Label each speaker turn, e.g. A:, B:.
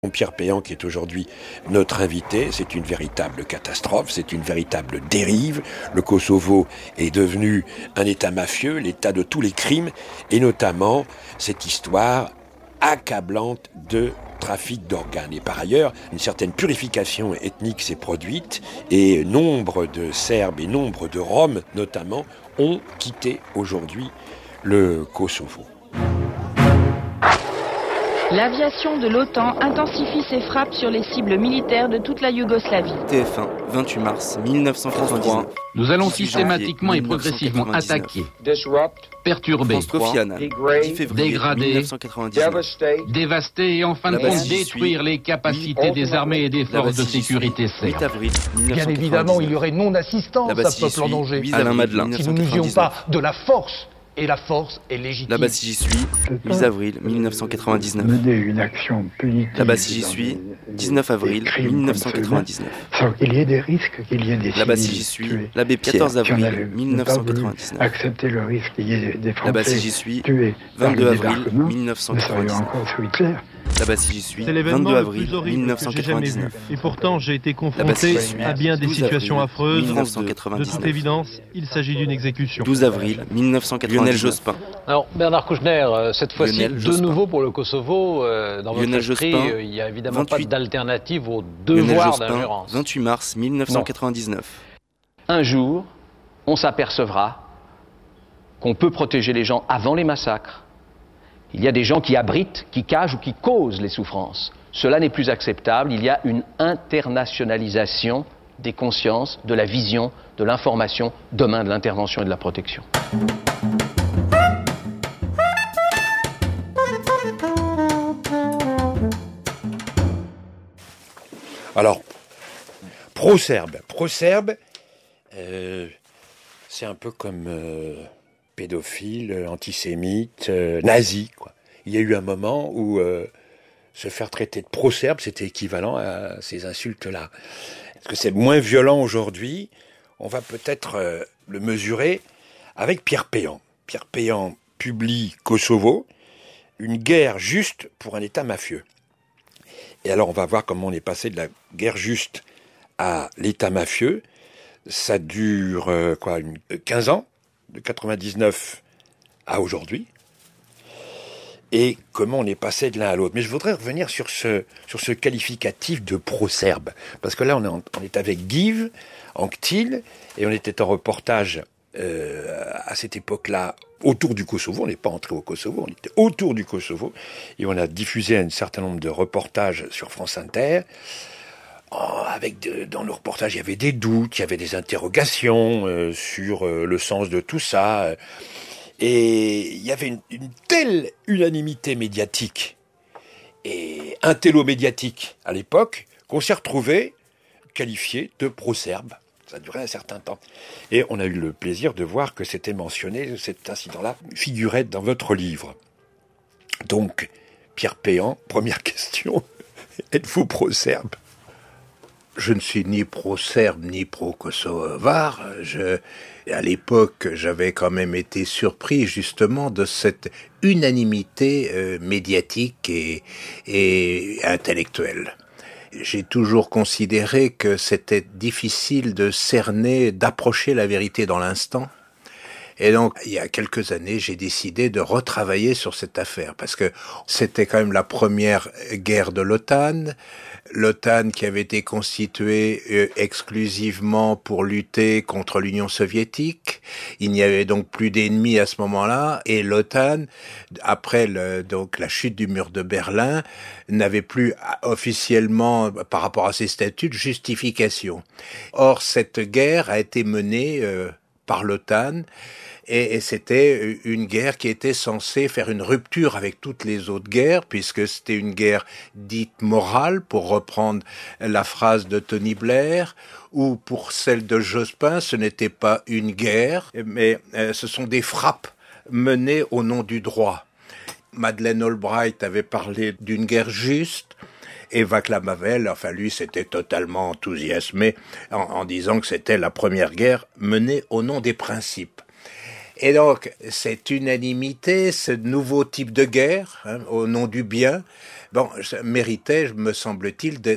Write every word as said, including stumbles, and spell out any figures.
A: Pierre Péan, qui est aujourd'hui notre invité, c'est une véritable catastrophe, c'est une véritable dérive. Le Kosovo est devenu un État mafieux, l'État de tous les crimes, et notamment cette histoire accablante de trafic d'organes. Et par ailleurs, une certaine purification ethnique s'est produite, et nombre de Serbes et nombre de Roms, notamment, ont quitté aujourd'hui le Kosovo.
B: L'aviation de l'OTAN intensifie ses frappes sur les cibles militaires de toute la Yougoslavie.
C: T F un, vingt-huit mars mille neuf cent quatre-vingt-dix-neuf.
D: Nous allons systématiquement et progressivement attaquer, perturber, dégrader, dévaster et en fin de compte détruire les capacités des armées et des forces de sécurité serbes.
E: Bien évidemment, il y aurait non-assistance à ce peuple en danger.
C: Alain Madelin.
E: Si nous n'usions pas de la force. Et la force est légitime.
C: Là-bas si j'y suis, huit avril mille neuf cent quatre-vingt-dix-neuf.
F: Mener une action punitive.
C: Là-bas si j'y suis, dix-neuf avril mille neuf cent quatre-vingt-dix-neuf.
F: Sans qu'il y ait des risques, qu'il y ait des
C: Là-bas si j'y suis, l'abbé Pierre, quatorze avril mille neuf cent quatre-vingt-dix-neuf.
F: Accepter le risque qu'il y ait des Français
C: Là-bas si j'y suis,
F: tués
C: vingt-deux avril mille neuf cent quatre-vingt-dix-neuf.
F: encore sous Hitler.
C: Là-bas si j'y suis,
G: c'est l'événement
C: vingt-deux
G: le
C: avril
G: plus horrible
C: mille neuf cent
G: que j'ai jamais vu.
C: quatre-vingt-dix-neuf.
G: Et pourtant, j'ai été confronté à bien des situations affreuses. De toute évidence, il s'agit d'une exécution.
C: douze avril mille neuf cent quatre-vingt-dix-neuf. Lionel Jospin.
H: Alors, Bernard Kouchner, cette fois-ci,
C: Lionel
H: de
C: Jospin.
H: nouveau pour le Kosovo, euh, dans
C: Lionel
H: votre esprit,
C: Jospin,
H: euh, il n'y a évidemment
C: vingt-huit.
H: pas d'alternative au
C: Lionel
H: devoir
C: Jospin,
H: d'ingérence.
C: vingt-huit mars mille neuf cent quatre-vingt-dix-neuf.
H: Un jour, on s'apercevra qu'on peut protéger les gens avant les massacres. Il y a des gens qui abritent, qui cachent ou qui causent les souffrances. Cela n'est plus acceptable. Il y a une internationalisation des consciences, de la vision, de l'information, demain de l'intervention et de la protection.
A: Alors, pro-serbe. Pro-serbe, euh, c'est un peu comme euh, pédophile, antisémite, euh, nazi, quoi. Il y a eu un moment où euh, se faire traiter de pro-serbe, c'était équivalent à ces insultes-là. Est-ce que c'est moins violent aujourd'hui? On va peut-être euh, le mesurer avec Pierre Péan. Pierre Péan publie Kosovo, une guerre juste pour un État mafieux. Et alors on va voir comment on est passé de la guerre juste à l'État mafieux. Ça dure euh, quoi, une, quinze ans, de quatre-vingt-dix-neuf à aujourd'hui. Et comment on est passé de l'un à l'autre. Mais je voudrais revenir sur ce, sur ce qualificatif de pro-serbe. Parce que là, on est, en, on est avec Guive, Anctil, et on était en reportage euh, à cette époque-là autour du Kosovo. On n'est pas entré au Kosovo, on était autour du Kosovo. Et on a diffusé un certain nombre de reportages sur France Inter. Oh, avec de, dans le reportage, il y avait des doutes, il y avait des interrogations euh, sur euh, le sens de tout ça. Et il y avait une, une telle unanimité médiatique et intello-médiatique à l'époque qu'on s'est retrouvé qualifié de pro-serbe. Ça a duré un certain temps. Et on a eu le plaisir de voir que c'était mentionné, cet incident-là figurait dans votre livre. Donc, Pierre Péan, première question, êtes-vous pro-serbe ?
I: Je ne suis ni pro-serbe ni pro-kosovar. Je, à l'époque, j'avais quand même été surpris justement de cette unanimité euh, médiatique et, et intellectuelle. J'ai toujours considéré que c'était difficile de cerner, d'approcher la vérité dans l'instant. Et donc, il y a quelques années, j'ai décidé de retravailler sur cette affaire, parce que c'était quand même la première guerre de l'OTAN, l'OTAN qui avait été constituée euh, exclusivement pour lutter contre l'Union soviétique. Il n'y avait donc plus d'ennemis à ce moment-là, et l'OTAN, après le, donc la chute du mur de Berlin, n'avait plus officiellement, par rapport à ses statuts, de justification. Or, cette guerre a été menée euh, par l'OTAN, et, et c'était une guerre qui était censée faire une rupture avec toutes les autres guerres, puisque c'était une guerre dite morale, pour reprendre la phrase de Tony Blair, ou pour celle de Jospin, ce n'était pas une guerre, mais euh, ce sont des frappes menées au nom du droit. Madeleine Albright avait parlé d'une guerre juste, et Václav Havel, enfin lui, s'était totalement enthousiasmé en, en disant que c'était la première guerre menée au nom des principes. Et donc, cette unanimité, ce nouveau type de guerre, hein, au nom du bien, bon, ça méritait, me semble-t-il,